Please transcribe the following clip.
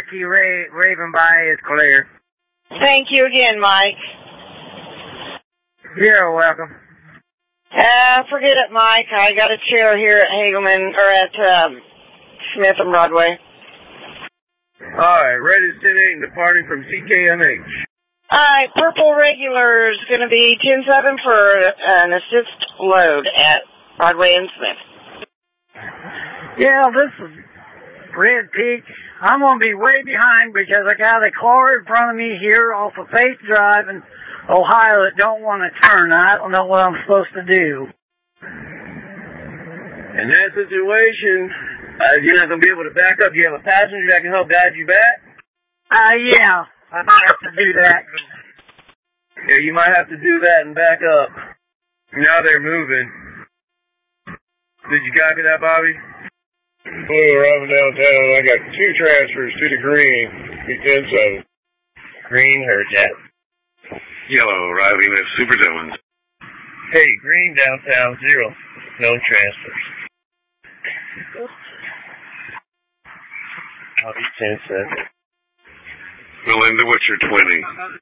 Whiskey Raven by is clear. Thank you again, Mike. You're welcome. Forget it, Mike. I got a chair here at Hagelman, or at Smith and Broadway. Alright, ready to 10-8 departing from CKMH. Alright, Purple Regular is going to be 10-7 for an assist load at Broadway and Smith. Yeah, this is Red Peach. I'm going to be way behind because I got a car in front of me here off of Faith Drive in Ohio that don't want to turn. I don't know what I'm supposed to do. In that situation, you're not going to be able to back up. Do you have a passenger that can help guide you back? Yeah, I might have to do that. Yeah, you might have to do that and back up. Now they're moving. Did you copy that, Bobby? Well, arriving downtown, I got 2 transfers to the green. Be 10-7. Green, heard that. Yellow, arriving at Super Dillons. Hey, green downtown, 0. No transfers. I'll be 10-7. Melinda, what's your 20?